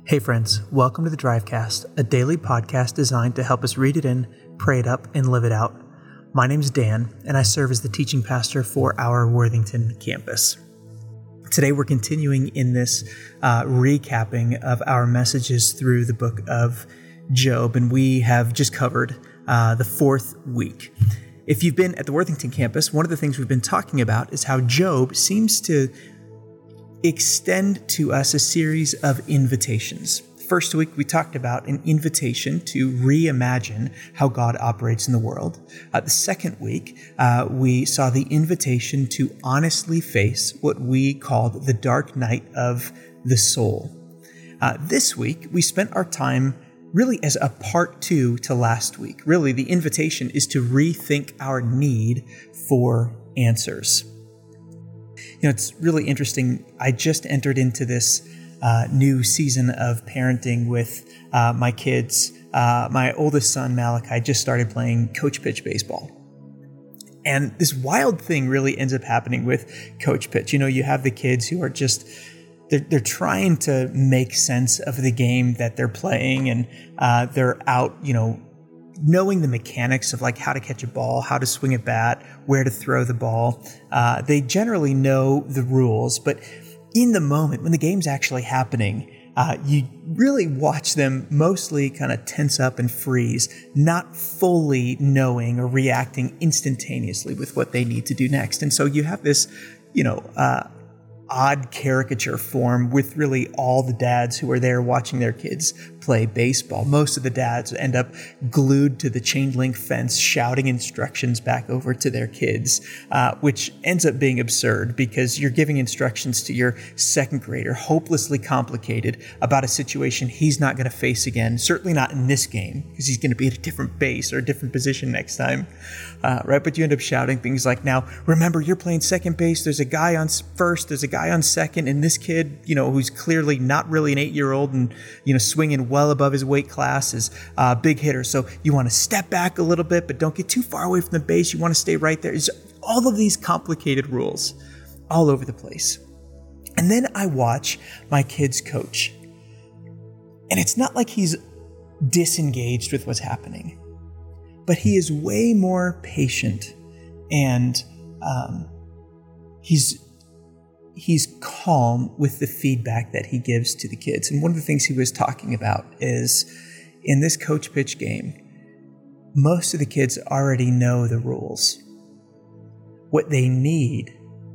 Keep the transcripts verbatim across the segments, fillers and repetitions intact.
Hey friends, welcome to the Drivecast, a daily podcast designed to help us read it in, pray it up, and live it out. My name's Dan, and I serve as the teaching pastor for our Worthington campus. Today we're continuing in this uh, recapping of our messages through the book of Job, and we have just covered uh, the fourth week. If you've been at the Worthington campus, one of the things we've been talking about is how Job seems to extend to us a series of invitations. First week, we talked about an invitation to reimagine how God operates in the world. Uh, the second week, uh, we saw the invitation to honestly face what we called the dark night of the soul. Uh, this week, we spent our time really as a part two to last week. Really, the invitation is to rethink our need for answers. You know, it's really interesting. I just entered into this uh, new season of parenting with uh, my kids. Uh, my oldest son, Malachi, just started playing coach pitch baseball. And this wild thing really ends up happening with coach pitch. You know, you have the kids who are just, they're, they're trying to make sense of the game that they're playing. And uh, they're out, you know, knowing the mechanics of like how to catch a ball, how to swing a bat, where to throw the ball. Uh, they generally know the rules, but in the moment when the game's actually happening, uh, you really watch them mostly kind of tense up and freeze, not fully knowing or reacting instantaneously with what they need to do next. And so you have this, you know, uh, odd caricature form with really all the dads who are there watching their kids play baseball. Most of the dads end up glued to the chain link fence, shouting instructions back over to their kids, uh, which ends up being absurd because you're giving instructions to your second grader, hopelessly complicated, about a situation he's not going to face again, certainly not in this game, because he's going to be at a different base or a different position next time, uh, right? But you end up shouting things like, now, remember, you're playing second base, there's a guy on first, there's a guy on second, and this kid, you know, who's clearly not really an eight-year-old and, you know, swinging well above his weight class is a uh, big hitter. So you want to step back a little bit, but don't get too far away from the base. You want to stay right there. It's all of these complicated rules all over the place. And then I watch my kids coach. And it's not like he's disengaged with what's happening, but he is way more patient and um, he's he's calm with the feedback that he gives to the kids. And one of the things he was talking about is in this coach pitch game, most of the kids already know the rules. What they need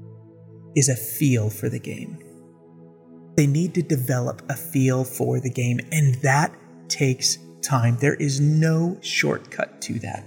is a feel for the game. They need to develop a feel for the game, and that takes time. There is no shortcut to that.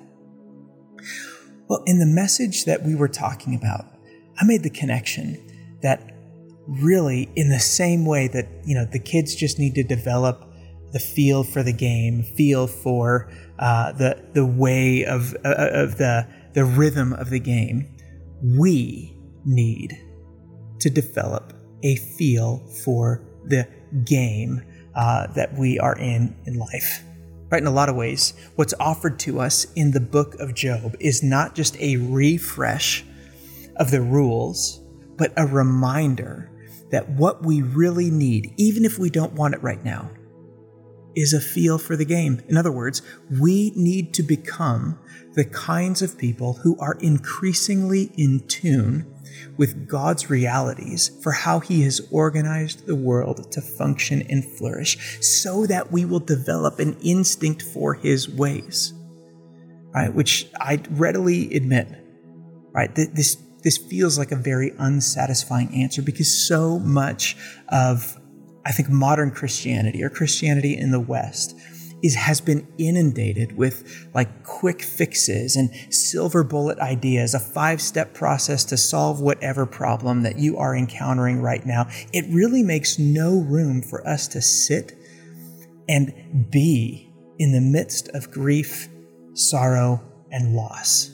Well, in the message that we were talking about, I made the connection that really, in the same way that, you know, the kids just need to develop the feel for the game, feel for uh, the the way of uh, of the the rhythm of the game, we need to develop a feel for the game uh, that we are in in life. Right? In a lot of ways, what's offered to us in the book of Job is not just a refresh of the rules, but a reminder that what we really need, even if we don't want it right now, is a feel for the game. In other words, we need to become the kinds of people who are increasingly in tune with God's realities for how He has organized the world to function and flourish, so that we will develop an instinct for His ways, right? Which I readily admit, right? This This feels like a very unsatisfying answer because so much of, I think, modern Christianity or Christianity in the West is has been inundated with like quick fixes and silver bullet ideas, a five-step process to solve whatever problem that you are encountering right now. It really makes no room for us to sit and be in the midst of grief, sorrow, and loss.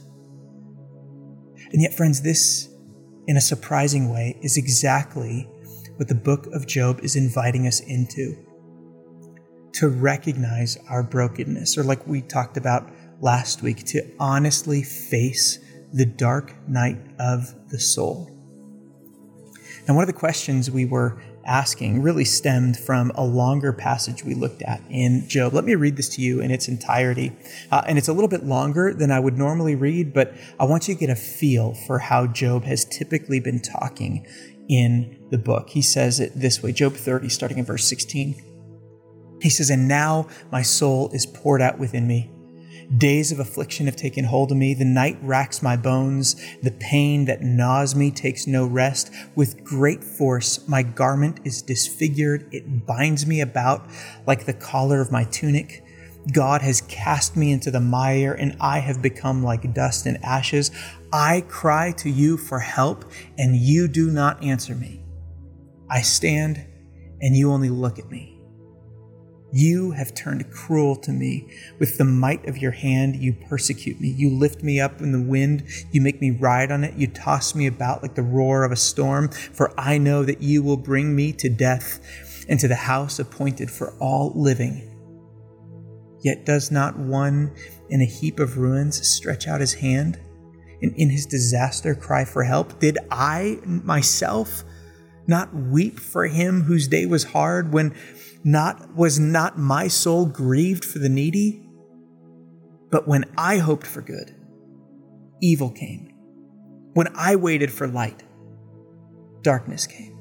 And yet, friends, this, in a surprising way, is exactly what the book of Job is inviting us into. To recognize our brokenness, or like we talked about last week, to honestly face the dark night of the soul. And one of the questions we were asking really stemmed from a longer passage we looked at in Job. Let me read this to you in its entirety. Uh, and it's a little bit longer than I would normally read, but I want you to get a feel for how Job has typically been talking in the book. He says it this way, Job thirty, starting in verse sixteen. He says, "And now my soul is poured out within me. Days of affliction have taken hold of me. The night racks my bones. The pain that gnaws me takes no rest. With great force, my garment is disfigured. It binds me about like the collar of my tunic. God has cast me into the mire, and I have become like dust and ashes. I cry to you for help, and you do not answer me. I stand, and you only look at me. You have turned cruel to me. With the might of your hand, you persecute me. You lift me up in the wind. You make me ride on it. You toss me about like the roar of a storm. For I know that you will bring me to death and to the house appointed for all living. Yet does not one in a heap of ruins stretch out his hand and in his disaster cry for help? Did I myself not weep for him whose day was hard, when not was not my soul grieved for the needy? But when I hoped for good, evil came. When I waited for light, darkness came.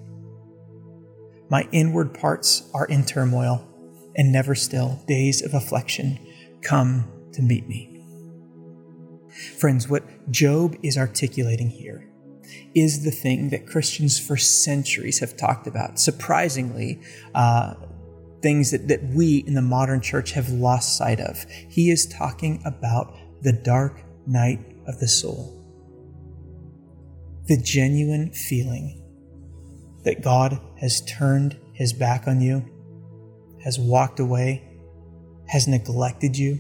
My inward parts are in turmoil, and never still days of affliction come to meet me." Friends, what Job is articulating here is the thing that Christians for centuries have talked about. Surprisingly, uh, things that, that we in the modern church have lost sight of. He is talking about the dark night of the soul. The genuine feeling that God has turned his back on you, has walked away, has neglected you.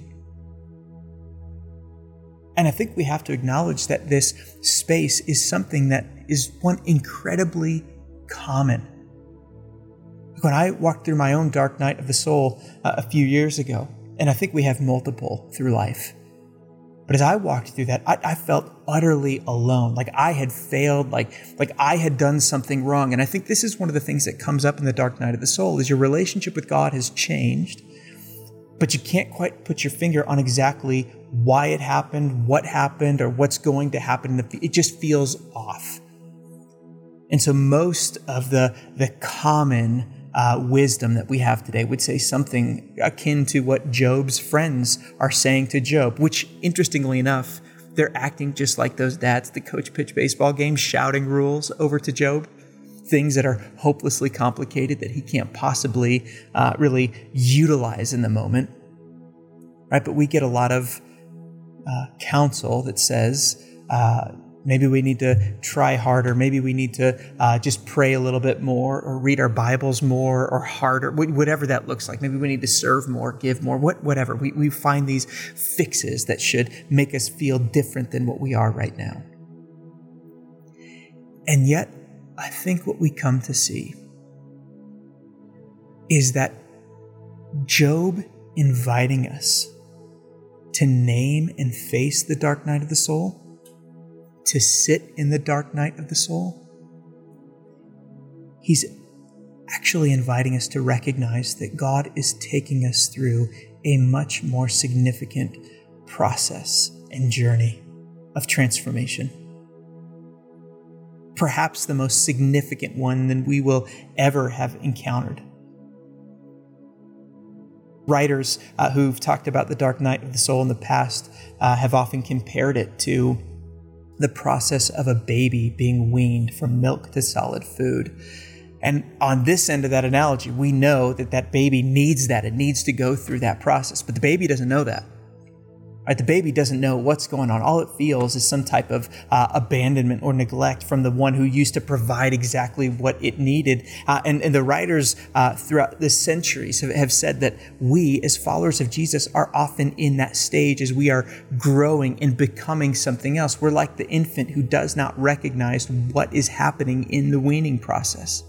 And I think we have to acknowledge that this space is something that is one incredibly common. When I walked through my own dark night of the soul uh, a few years ago, and I think we have multiple through life, but as I walked through that, I, I felt utterly alone, like I had failed, like, like I had done something wrong. And I think this is one of the things that comes up in the dark night of the soul, is your relationship with God has changed, but you can't quite put your finger on exactly why it happened, what happened, or what's going to happen. It just feels off. And so most of the, the common uh, wisdom that we have today would say something akin to what Job's friends are saying to Job, which, interestingly enough, they're acting just like those dads that coach pitch baseball games, shouting rules over to Job, things that are hopelessly complicated that he can't possibly uh, really utilize in the moment. Right? But we get a lot of uh, counsel that says, uh, maybe we need to try harder. Maybe we need to uh, just pray a little bit more, or read our Bibles more, or harder, whatever that looks like. Maybe we need to serve more, give more, what, whatever. We, we find these fixes that should make us feel different than what we are right now. And yet, I think what we come to see is that Job inviting us to name and face the dark night of the soul, to sit in the dark night of the soul, he's actually inviting us to recognize that God is taking us through a much more significant process and journey of transformation. Perhaps the most significant one than we will ever have encountered. Writers uh, who've talked about the dark night of the soul in the past uh, have often compared it to the process of a baby being weaned from milk to solid food. And on this end of that analogy, we know that that baby needs that. It needs to go through that process. But the baby doesn't know that. Right? The baby doesn't know what's going on. All it feels is some type of uh, abandonment or neglect from the one who used to provide exactly what it needed. Uh, and, and the writers uh, throughout the centuries have, have said that we, as followers of Jesus, are often in that stage as we are growing and becoming something else. We're like the infant who does not recognize what is happening in the weaning process.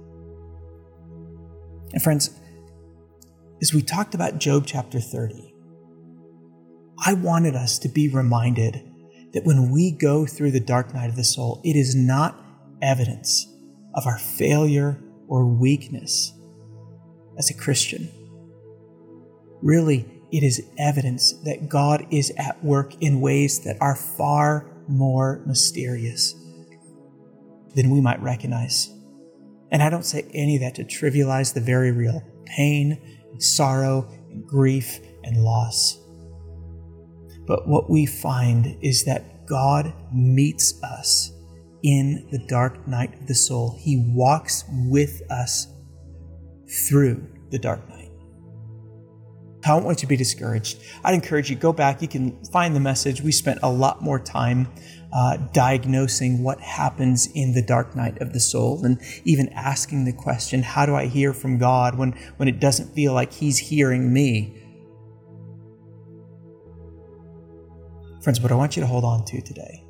And friends, as we talked about Job chapter thirty, I wanted us to be reminded that when we go through the dark night of the soul, it is not evidence of our failure or weakness as a Christian. Really, it is evidence that God is at work in ways that are far more mysterious than we might recognize. And I don't say any of that to trivialize the very real pain and sorrow and grief and loss. But what we find is that God meets us in the dark night of the soul. He walks with us through the dark night. I don't want you to be discouraged. I'd encourage you, go back. You can find the message. We spent a lot more time uh, diagnosing what happens in the dark night of the soul, and even asking the question, how do I hear from God when, when it doesn't feel like He's hearing me? Friends, what I want you to hold on to today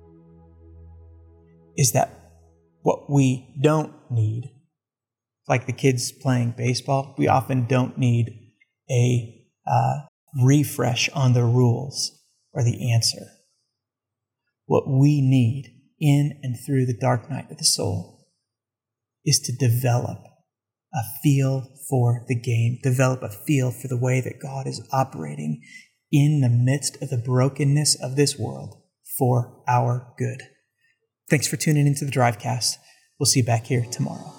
is that what we don't need, like the kids playing baseball, we often don't need a uh, refresh on the rules or the answer. What we need in and through the dark night of the soul is to develop a feel for the game, develop a feel for the way that God is operating in the midst of the brokenness of this world for our good. Thanks for tuning into the Drivecast. We'll see you back here tomorrow.